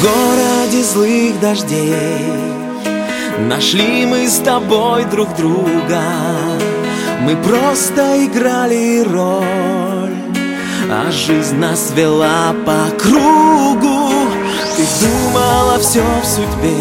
городе злых дождей нашли мы с тобой друг друга. Мы просто играли роль, а жизнь нас вела по кругу. Ты думала, все в судьбе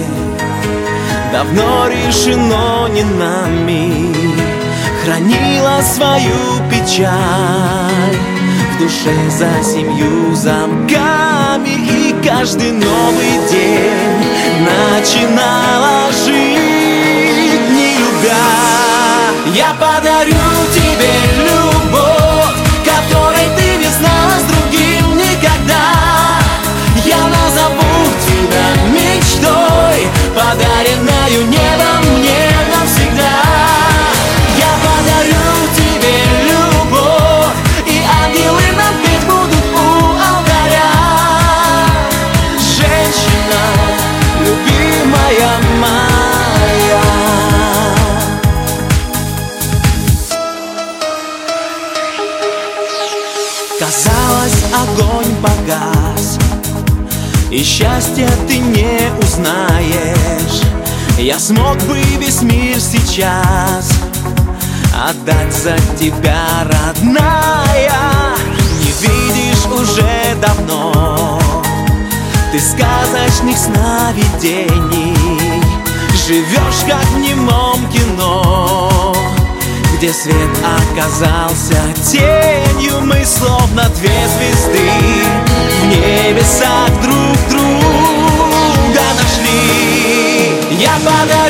давно решено не нами. Хранила свою печаль в душе за 7 замками. И каждый новый день начинала жить, не любя. Я подарю тебе любовь, которой ты не знала с другим никогда. Я назову тебя мечтой, подаренную небом мне навсегда. Я подарю тебе любовь, и ангелы нам петь будут у алтаря. Женщина, любимая моя. Казалось, огонь погас, и счастья ты не узнаешь. Я смог бы весь мир сейчас отдать за тебя, родная. Не видишь уже давно ты сказочных сновидений. Живешь как в немом кино, где свет оказался тенью. Мы словно 2 звезды в небесах друг друга нашли. Я подарю